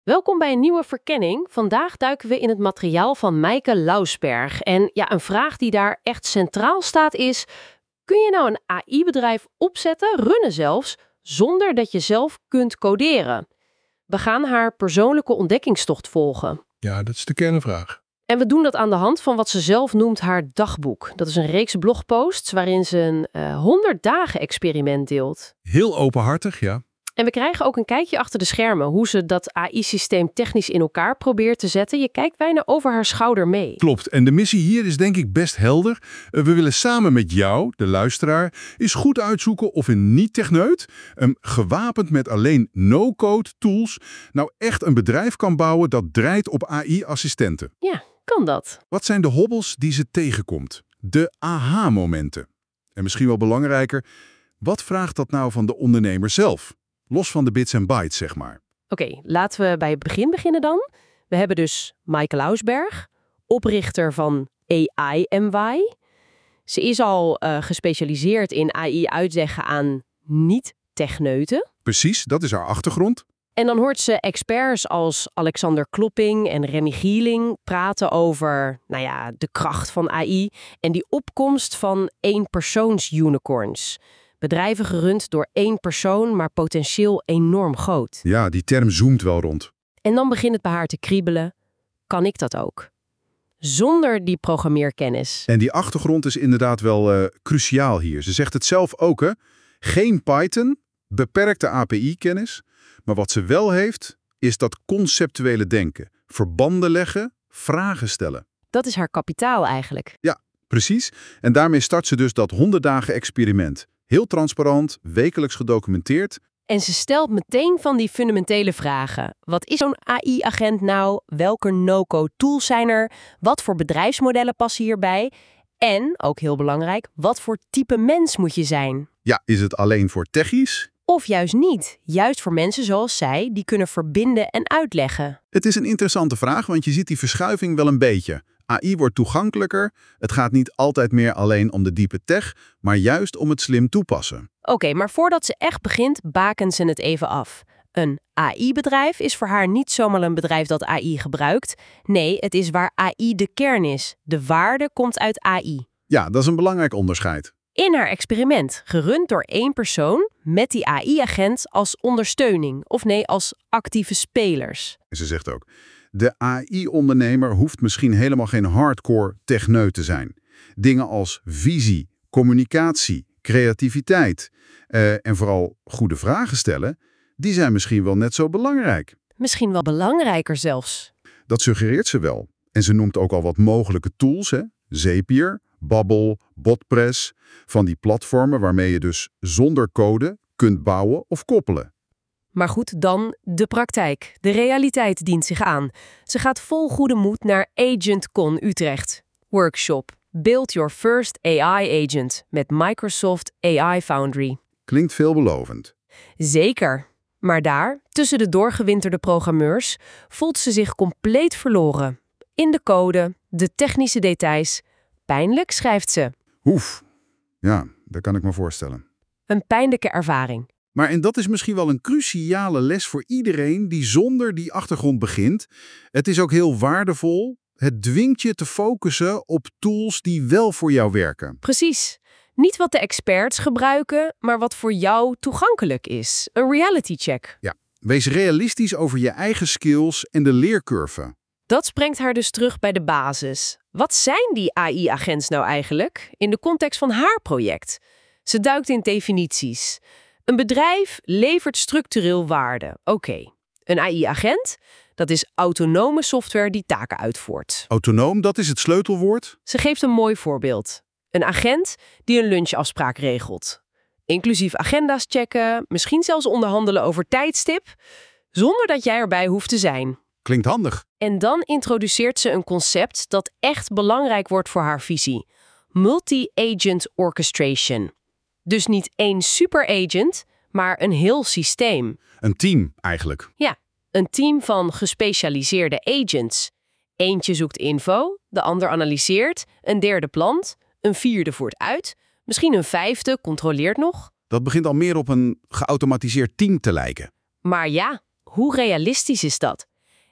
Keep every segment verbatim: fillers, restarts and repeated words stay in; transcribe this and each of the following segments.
Welkom bij een nieuwe verkenning. Vandaag duiken we in het materiaal van Maaike Lausberg. En ja, een vraag die daar echt centraal staat is: kun je nou een A I-bedrijf opzetten, runnen zelfs, zonder dat je zelf kunt coderen? We gaan haar persoonlijke ontdekkingstocht volgen. Ja, dat is de kernvraag. En we doen dat aan de hand van wat ze zelf noemt haar dagboek. Dat is een reeks blogposts waarin ze een uh, honderd dagen experiment deelt. Heel openhartig, ja. En we krijgen ook een kijkje achter de schermen hoe ze dat A I-systeem technisch in elkaar probeert te zetten. Je kijkt bijna over haar schouder mee. Klopt. En de missie hier is denk ik best helder. Uh, we willen samen met jou, de luisteraar, eens goed uitzoeken of een niet-techneut, um, gewapend met alleen no-code tools, nou echt een bedrijf kan bouwen dat draait op A I-assistenten. Ja, kan dat? Wat zijn de hobbels die ze tegenkomt? De aha-momenten. En misschien wel belangrijker, wat vraagt dat nou van de ondernemer zelf? Los van de bits en bytes, zeg maar. Oké, okay, laten we bij het begin beginnen dan. We hebben dus Maaike Lausberg, oprichter van A I M Y. Ze is al uh, gespecialiseerd in A I uitleggen aan niet-techneuten. Precies, dat is haar achtergrond. En dan hoort ze experts als Alexander Klopping en Remy Gieling praten over, nou ja, de kracht van A I en die opkomst van eenpersoons-unicorns. Bedrijven gerund door één persoon, maar potentieel enorm groot. Ja, die term zoomt wel rond. En dan begint het bij haar te kriebelen. Kan ik dat ook? Zonder die programmeerkennis. En die achtergrond is inderdaad wel uh, cruciaal hier. Ze zegt het zelf ook, hè. Geen Python, beperkte A P I-kennis. Maar wat ze wel heeft, is dat conceptuele denken. Verbanden leggen, vragen stellen. Dat is haar kapitaal eigenlijk. Ja, precies. En daarmee start ze dus dat honderd dagen experiment. Heel transparant, wekelijks gedocumenteerd. En ze stelt meteen van die fundamentele vragen. Wat is zo'n A I-agent nou? Welke no-code tools zijn er? Wat voor bedrijfsmodellen passen hierbij? En, ook heel belangrijk, wat voor type mens moet je zijn? Ja, is het alleen voor techies? Of juist niet. Juist voor mensen zoals zij, die kunnen verbinden en uitleggen. Het is een interessante vraag, want je ziet die verschuiving wel een beetje. A I wordt toegankelijker. Het gaat niet altijd meer alleen om de diepe tech, maar juist om het slim toepassen. Oké, okay, maar voordat ze echt begint, baken ze het even af. Een A I-bedrijf is voor haar niet zomaar een bedrijf dat A I gebruikt. Nee, het is waar A I de kern is. De waarde komt uit A I. Ja, dat is een belangrijk onderscheid. In haar experiment, gerund door één persoon, met die A I-agent als ondersteuning, of nee, als actieve spelers. En ze zegt ook, de A I-ondernemer hoeft misschien helemaal geen hardcore techneut te zijn. Dingen als visie, communicatie, creativiteit uh, en vooral goede vragen stellen, die zijn misschien wel net zo belangrijk. Misschien wel belangrijker zelfs. Dat suggereert ze wel. En ze noemt ook al wat mogelijke tools, hè? Zapier, Babbel, Botpress, van die platformen waarmee je dus zonder code kunt bouwen of koppelen. Maar goed, dan de praktijk. De realiteit dient zich aan. Ze gaat vol goede moed naar AgentCon Utrecht. Workshop. Build your first A I-agent met Microsoft A I Foundry. Klinkt veelbelovend. Zeker. Maar daar, tussen de doorgewinterde programmeurs, voelt ze zich compleet verloren. In de code, de technische details. Pijnlijk, schrijft ze. Oef. Ja, dat kan ik me voorstellen. Een pijnlijke ervaring. Maar en dat is misschien wel een cruciale les voor iedereen die zonder die achtergrond begint. Het is ook heel waardevol. Het dwingt je te focussen op tools die wel voor jou werken. Precies. Niet wat de experts gebruiken, maar wat voor jou toegankelijk is. Een reality check. Ja, wees realistisch over je eigen skills en de leercurve. Dat brengt haar dus terug bij de basis. Wat zijn die A I-agents nou eigenlijk in de context van haar project? Ze duikt in definities. Een bedrijf levert structureel waarde. Oké, okay. Een A I-agent, dat is autonome software die taken uitvoert. Autonoom, dat is het sleutelwoord? Ze geeft een mooi voorbeeld. Een agent die een lunchafspraak regelt. Inclusief agenda's checken, misschien zelfs onderhandelen over tijdstip, zonder dat jij erbij hoeft te zijn. Klinkt handig. En dan introduceert ze een concept dat echt belangrijk wordt voor haar visie. Multi-agent orchestration. Dus niet één superagent, maar een heel systeem. Een team eigenlijk. Ja, een team van gespecialiseerde agents. Eentje zoekt info, de ander analyseert, een derde plant, een vierde voert uit, misschien een vijfde controleert nog. Dat begint al meer op een geautomatiseerd team te lijken. Maar ja, hoe realistisch is dat?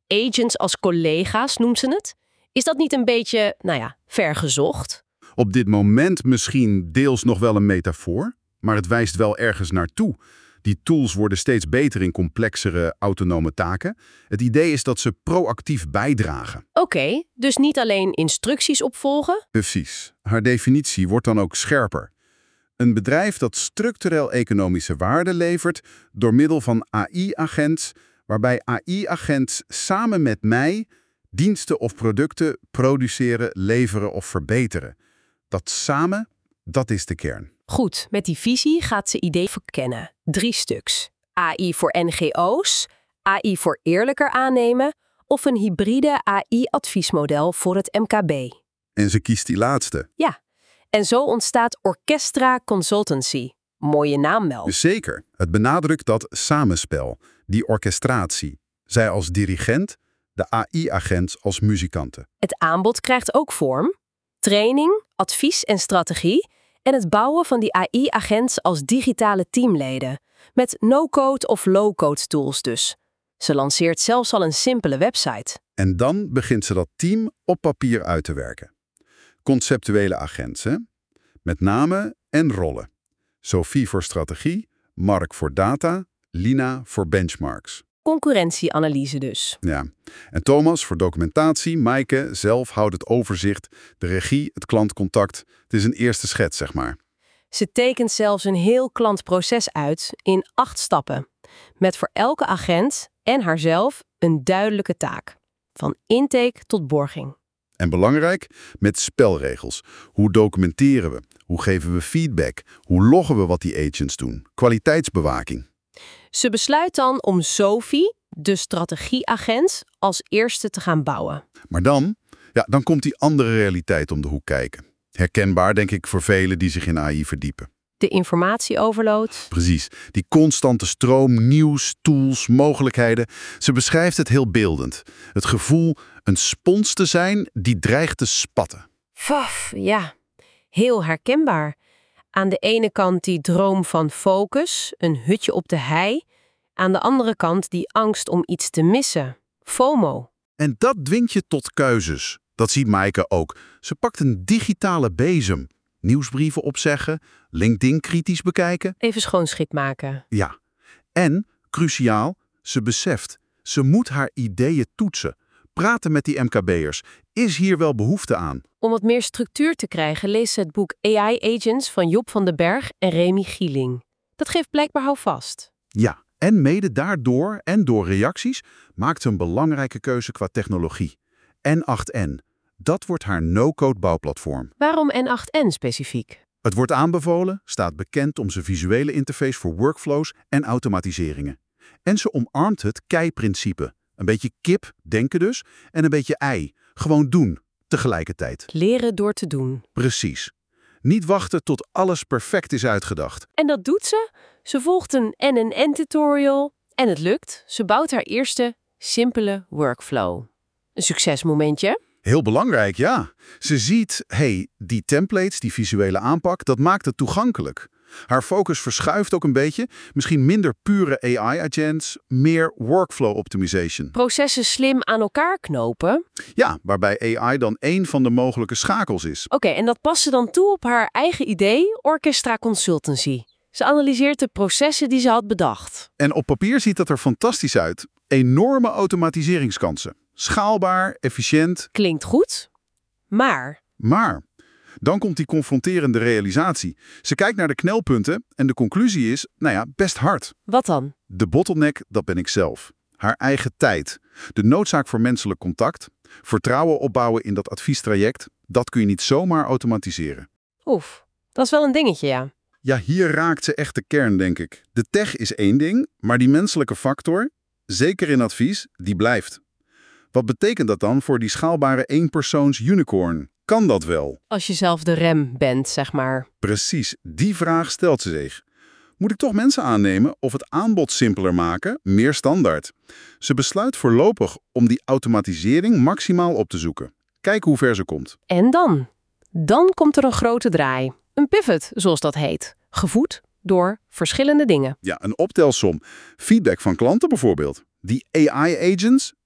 Agents als collega's noemt ze het. Is dat niet een beetje, nou ja, vergezocht? Op dit moment misschien deels nog wel een metafoor, maar het wijst wel ergens naartoe. Die tools worden steeds beter in complexere autonome taken. Het idee is dat ze proactief bijdragen. Oké, okay, dus niet alleen instructies opvolgen? Precies. Haar definitie wordt dan ook scherper. Een bedrijf dat structureel economische waarde levert door middel van A I-agents, waarbij A I-agents samen met mij diensten of producten produceren, leveren of verbeteren. Dat samen, dat is de kern. Goed, met die visie gaat ze idee verkennen. Drie stuks. A I voor N G O's, A I voor eerlijker aannemen of een hybride A I-adviesmodel voor het M K B. En ze kiest die laatste. Ja, en zo ontstaat Orchestra Consultancy. Mooie naam wel. Zeker. Het benadrukt dat samenspel, die orchestratie. Zij als dirigent, de A I-agents als muzikanten. Het aanbod krijgt ook vorm. Training, advies en strategie en het bouwen van die A I-agents als digitale teamleden. Met no-code of low-code tools dus. Ze lanceert zelfs al een simpele website. En dan begint ze dat team op papier uit te werken. Conceptuele agents, hè? Met namen en rollen. Sophie voor strategie, Mark voor data, Lina voor benchmarks. Concurrentieanalyse dus. Ja. En Thomas voor documentatie, Maaike zelf houdt het overzicht, de regie, het klantcontact. Het is een eerste schets, zeg maar. Ze tekent zelfs een heel klantproces uit in acht stappen. Met voor elke agent en haarzelf een duidelijke taak. Van intake tot borging. En belangrijk, met spelregels. Hoe documenteren we? Hoe geven we feedback? Hoe loggen we wat die agents doen? Kwaliteitsbewaking. Ze besluit dan om Sophie, de strategieagent, als eerste te gaan bouwen. Maar dan, ja, dan komt die andere realiteit om de hoek kijken. Herkenbaar, denk ik, voor velen die zich in A I verdiepen. De informatieoverload. Precies. Die constante stroom, nieuws, tools, mogelijkheden. Ze beschrijft het heel beeldend. Het gevoel een spons te zijn die dreigt te spatten. Faf, ja. Heel herkenbaar. Aan de ene kant die droom van focus, een hutje op de hei. Aan de andere kant die angst om iets te missen. FOMO. En dat dwingt je tot keuzes. Dat ziet Maaike ook. Ze pakt een digitale bezem. Nieuwsbrieven opzeggen, LinkedIn kritisch bekijken. Even schoonschip maken. Ja. En, cruciaal, ze beseft, ze moet haar ideeën toetsen. Praten met die M K B'ers. Is hier wel behoefte aan? Om wat meer structuur te krijgen leest ze het boek A I Agents van Job van den Berg en Remy Gieling. Dat geeft blijkbaar houvast. Ja, en mede daardoor en door reacties maakt ze een belangrijke keuze qua technologie. N acht N. Dat wordt haar no-code bouwplatform. Waarom N acht N specifiek? Het wordt aanbevolen, staat bekend om zijn visuele interface voor workflows en automatiseringen. En ze omarmt het K E I-principe. Een beetje kip, denken dus, en een beetje ei. Gewoon doen, tegelijkertijd. Leren door te doen. Precies. Niet wachten tot alles perfect is uitgedacht. En dat doet ze. Ze volgt een N en N-tutorial en het lukt. Ze bouwt haar eerste simpele workflow. Een succesmomentje. Heel belangrijk, ja. Ze ziet, hé, hey, die templates, die visuele aanpak, dat maakt het toegankelijk. Haar focus verschuift ook een beetje. Misschien minder pure A I-agents, meer workflow optimization. Processen slim aan elkaar knopen. Ja, waarbij A I dan één van de mogelijke schakels is. Oké, okay, en dat past ze dan toe op haar eigen idee, Orchestra Consultancy. Ze analyseert de processen die ze had bedacht. En op papier ziet dat er fantastisch uit. Enorme automatiseringskansen. Schaalbaar, efficiënt. Klinkt goed, maar... Maar... Dan komt die confronterende realisatie. Ze kijkt naar de knelpunten en de conclusie is, nou ja, best hard. Wat dan? De bottleneck, dat ben ik zelf. Haar eigen tijd. De noodzaak voor menselijk contact. Vertrouwen opbouwen in dat adviestraject. Dat kun je niet zomaar automatiseren. Oef, dat is wel een dingetje, ja. Ja, hier raakt ze echt de kern, denk ik. De tech is één ding, maar die menselijke factor, zeker in advies, die blijft. Wat betekent dat dan voor die schaalbare eenpersoons unicorn? Kan dat wel? Als je zelf de rem bent, zeg maar. Precies, die vraag stelt ze zich. Moet ik toch mensen aannemen of het aanbod simpeler maken, meer standaard? Ze besluit voorlopig om die automatisering maximaal op te zoeken. Kijk hoe ver ze komt. En dan? Dan komt er een grote draai. Een pivot, zoals dat heet. Gevoed door verschillende dingen. Ja, een optelsom. Feedback van klanten bijvoorbeeld. Die A I-agents,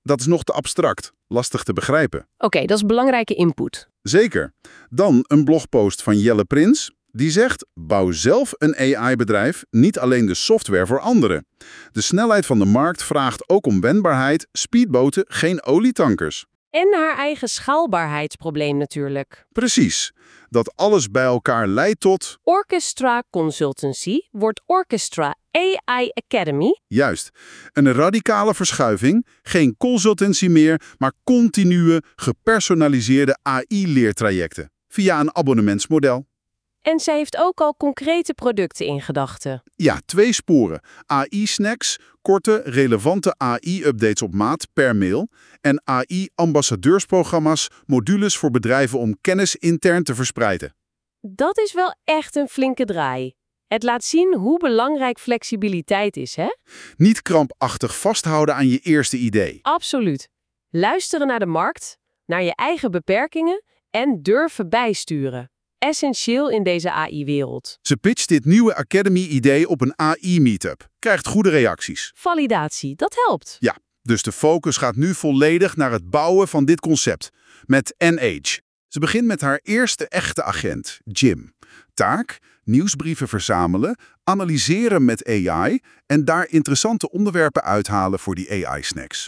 dat is nog te abstract, lastig te begrijpen. Oké, dat is belangrijke input. Zeker. Dan een blogpost van Jelle Prins. Die zegt, bouw zelf een A I-bedrijf, niet alleen de software voor anderen. De snelheid van de markt vraagt ook om wendbaarheid, speedboten, geen olietankers. En haar eigen schaalbaarheidsprobleem natuurlijk. Precies. Dat alles bij elkaar leidt tot... Orchestra Consultancy wordt Orchestra A I Academy. Juist. Een radicale verschuiving, geen consultancy meer, maar continue, gepersonaliseerde A I-leertrajecten. Via een abonnementsmodel. En zij heeft ook al concrete producten in gedachten. Ja, twee sporen. A I-snacks, korte, relevante A I-updates op maat per mail. En A I-ambassadeursprogramma's, modules voor bedrijven om kennis intern te verspreiden. Dat is wel echt een flinke draai. Het laat zien hoe belangrijk flexibiliteit is, hè? Niet krampachtig vasthouden aan je eerste idee. Absoluut. Luisteren naar de markt, naar je eigen beperkingen en durven bijsturen. Essentieel in deze A I-wereld. Ze pitcht dit nieuwe Academy-idee op een A I-meetup. Krijgt goede reacties. Validatie, dat helpt. Ja, dus de focus gaat nu volledig naar het bouwen van dit concept. Met N H. Ze begint met haar eerste echte agent, Jim. Taak, nieuwsbrieven verzamelen, analyseren met A I en daar interessante onderwerpen uithalen voor die A I-snacks.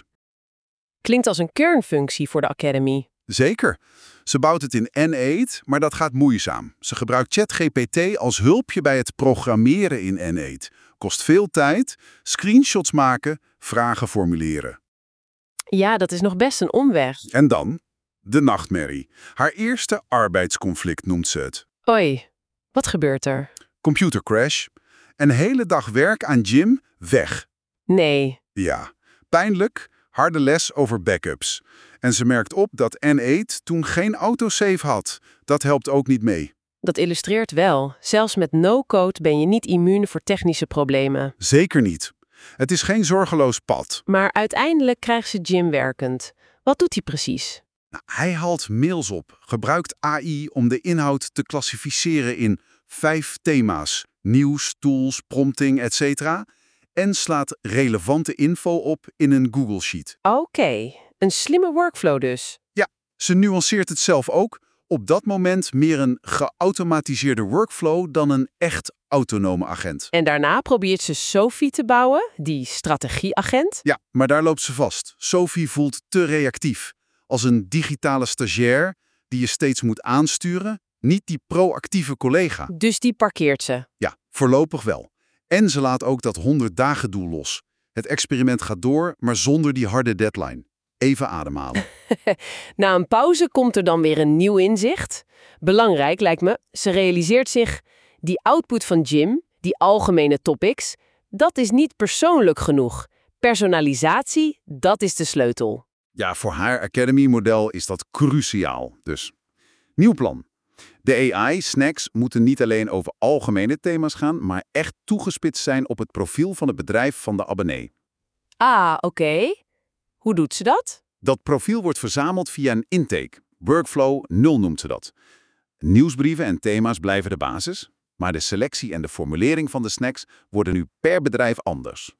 Klinkt als een kernfunctie voor de Academy. Zeker. Ze bouwt het in N acht, maar dat gaat moeizaam. Ze gebruikt ChatGPT als hulpje bij het programmeren in N acht. Kost veel tijd, screenshots maken, vragen formuleren. Ja, dat is nog best een omweg. En dan de nachtmerrie. Haar eerste arbeidsconflict noemt ze het. Oei, wat gebeurt er? Computercrash. Een hele dag werk aan Jim, weg. Nee. Ja, pijnlijk, harde les over backups. En ze merkt op dat N acht toen geen autosave had. Dat helpt ook niet mee. Dat illustreert wel. Zelfs met no-code ben je niet immuun voor technische problemen. Zeker niet. Het is geen zorgeloos pad. Maar uiteindelijk krijgt ze Jim werkend. Wat doet hij precies? Nou, hij haalt mails op, gebruikt A I om de inhoud te klassificeren in vijf thema's. Nieuws, tools, prompting, et cetera. En slaat relevante info op in een Google Sheet. Oké, okay. Een slimme workflow dus. Ja, ze nuanceert het zelf ook. Op dat moment meer een geautomatiseerde workflow dan een echt autonome agent. En daarna probeert ze Sophie te bouwen, die strategieagent. Ja, maar daar loopt ze vast. Sophie voelt te reactief. Als een digitale stagiair die je steeds moet aansturen, niet die proactieve collega. Dus die parkeert ze. Ja, voorlopig wel. En ze laat ook dat honderd dagen doel los. Het experiment gaat door, maar zonder die harde deadline. Even ademhalen. Na een pauze komt er dan weer een nieuw inzicht. Belangrijk lijkt me, ze realiseert zich, die output van Jim, die algemene topics, dat is niet persoonlijk genoeg. Personalisatie, dat is de sleutel. Ja, voor haar Academy-model is dat cruciaal. Dus, nieuw plan. De A I-snacks moeten niet alleen over algemene thema's gaan, maar echt toegespitst zijn op het profiel van het bedrijf van de abonnee. Ah, oké. Okay. Hoe doet ze dat? Dat profiel wordt verzameld via een intake. Workflow nul noemt ze dat. Nieuwsbrieven en thema's blijven de basis, maar de selectie en de formulering van de snacks worden nu per bedrijf anders.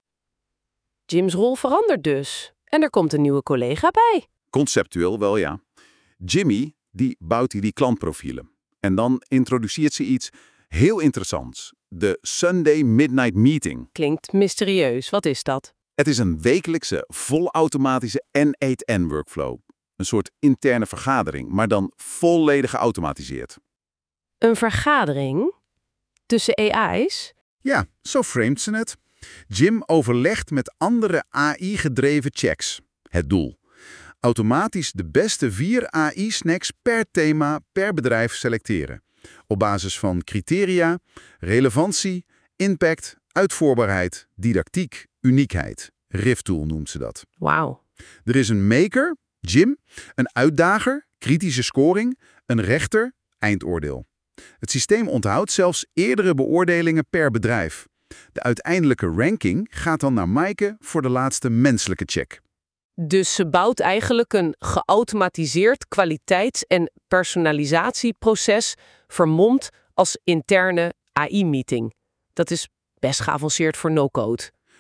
Jim's rol verandert dus. En er komt een nieuwe collega bij. Conceptueel wel, ja. Jimmy, die bouwt die klantprofielen. En dan introduceert ze iets heel interessants. De Sunday Midnight Meeting. Klinkt mysterieus. Wat is dat? Het is een wekelijkse, volautomatische N acht N-workflow. Een soort interne vergadering, maar dan volledig geautomatiseerd. Een vergadering? Tussen A I's? Ja, zo framet ze het. Jim overlegt met andere A I-gedreven checks. Het doel. Automatisch de beste vier A I-snacks per thema per bedrijf selecteren. Op basis van criteria, relevantie, impact, uitvoerbaarheid, didactiek, uniekheid. Riff-tool noemt ze dat. Wauw. Er is een maker, Jim, een uitdager, kritische scoring, een rechter, eindoordeel. Het systeem onthoudt zelfs eerdere beoordelingen per bedrijf. De uiteindelijke ranking gaat dan naar Maaike voor de laatste menselijke check. Dus ze bouwt eigenlijk een geautomatiseerd kwaliteits- en personalisatieproces vermomd als interne A I-meeting. Dat is best geavanceerd voor no-code.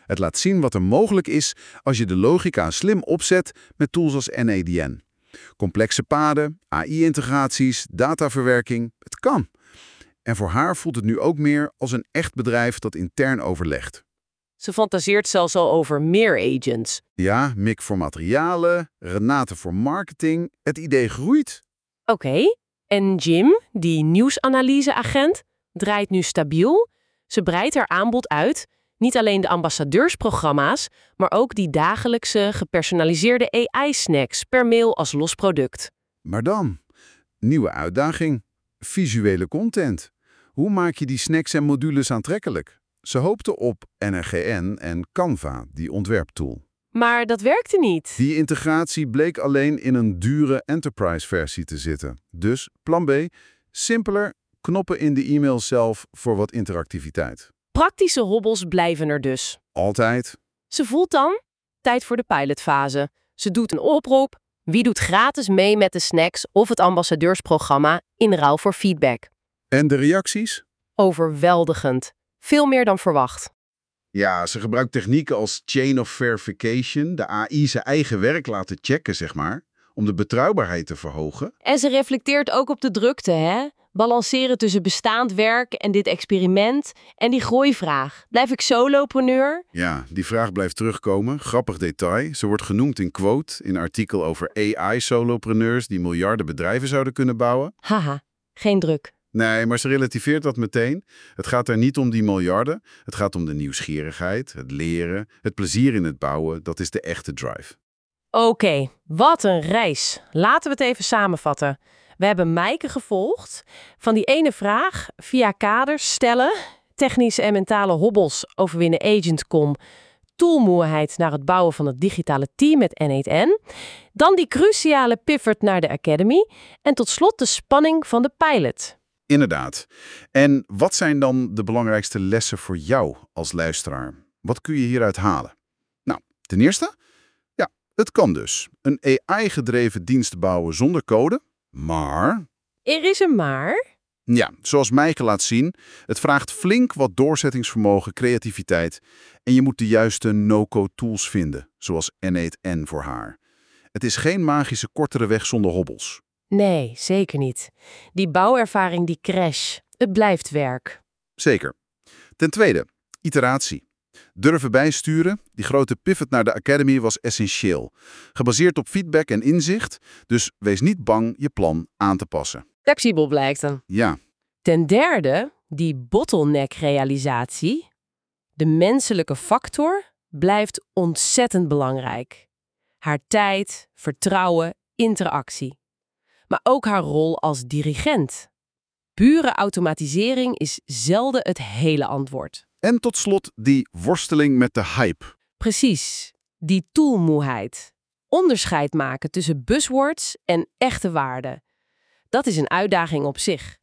Het laat zien wat er mogelijk is als je de logica slim opzet met tools als N A D N. Complexe paden, A I-integraties, dataverwerking, het kan. En voor haar voelt het nu ook meer als een echt bedrijf dat intern overlegt. Ze fantaseert zelfs al over meer agents. Ja, Mick voor materialen, Renate voor marketing. Het idee groeit. Oké, en Jim, die nieuwsanalyseagent, draait nu stabiel. Ze breidt haar aanbod uit. Niet alleen de ambassadeursprogramma's, maar ook die dagelijkse gepersonaliseerde A I-snacks per mail als los product. Maar dan, nieuwe uitdaging. Visuele content. Hoe maak je die snacks en modules aantrekkelijk? Ze hoopte op N R G N en Canva, die ontwerptool. Maar dat werkte niet. Die integratie bleek alleen in een dure enterprise-versie te zitten. Dus plan B, simpeler, knoppen in de e-mail zelf voor wat interactiviteit. Praktische hobbels blijven er dus. Altijd. Ze voelt dan, tijd voor de pilotfase. Ze doet een oproep. Wie doet gratis mee met de snacks of het ambassadeursprogramma in ruil voor feedback? En de reacties? Overweldigend. Veel meer dan verwacht. Ja, ze gebruikt technieken als chain of verification, de A I zijn eigen werk laten checken, zeg maar, om de betrouwbaarheid te verhogen. En ze reflecteert ook op de drukte, hè? Balanceren tussen bestaand werk en dit experiment en die groeivraag. Blijf ik solopreneur? Ja, die vraag blijft terugkomen. Grappig detail. Ze wordt genoemd in quote in artikel over A I-solopreneurs die miljarden bedrijven zouden kunnen bouwen. Haha, geen druk. Nee, maar ze relativeert dat meteen. Het gaat er niet om die miljarden. Het gaat om de nieuwsgierigheid, het leren, het plezier in het bouwen. Dat is de echte drive. Oké, okay, wat een reis. Laten we het even samenvatten. We hebben Maaike gevolgd. Van die ene vraag, via kaders stellen, technische en mentale hobbels overwinnen agent.com, toolmoeheid naar het bouwen van het digitale team met N acht N, dan die cruciale pivot naar de Academy en tot slot de spanning van de pilot. Inderdaad. En wat zijn dan de belangrijkste lessen voor jou als luisteraar? Wat kun je hieruit halen? Nou, ten eerste, ja, het kan dus. Een A I-gedreven dienst bouwen zonder code, maar... Er is een maar. Ja, zoals Maaike laat zien, het vraagt flink wat doorzettingsvermogen, creativiteit en je moet de juiste no-code tools vinden, zoals N acht N voor haar. Het is geen magische kortere weg zonder hobbels. Nee, zeker niet. Die bouwervaring, die crash, het blijft werk. Zeker. Ten tweede, iteratie. Durven bijsturen, die grote pivot naar de Academy was essentieel. Gebaseerd op feedback en inzicht, dus wees niet bang je plan aan te passen. Flexibel blijkt dan. Ja. Ten derde, die bottleneck-realisatie. De menselijke factor blijft ontzettend belangrijk. Haar tijd, vertrouwen, interactie. Maar ook haar rol als dirigent. Pure automatisering is zelden het hele antwoord. En tot slot die worsteling met de hype. Precies, die toolmoeheid. Onderscheid maken tussen buzzwords en echte waarden. Dat is een uitdaging op zich.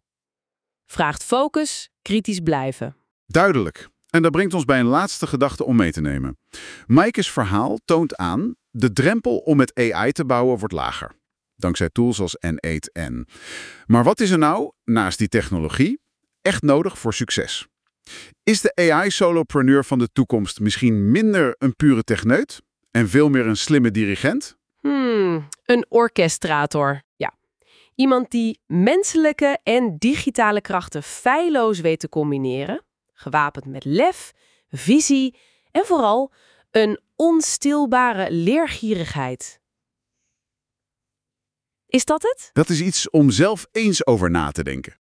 Vraagt focus, kritisch blijven. Duidelijk. En dat brengt ons bij een laatste gedachte om mee te nemen. Maaike's verhaal toont aan, de drempel om met A I te bouwen wordt lager. Dankzij tools als N acht N. Maar wat is er nou, naast die technologie, echt nodig voor succes? Is de A I-solopreneur van de toekomst misschien minder een pure techneut en veel meer een slimme dirigent? Hmm, een orchestrator, ja. Iemand die menselijke en digitale krachten feilloos weet te combineren, gewapend met lef, visie en vooral een onstilbare leergierigheid. Is dat het? Dat is iets om zelf eens over na te denken.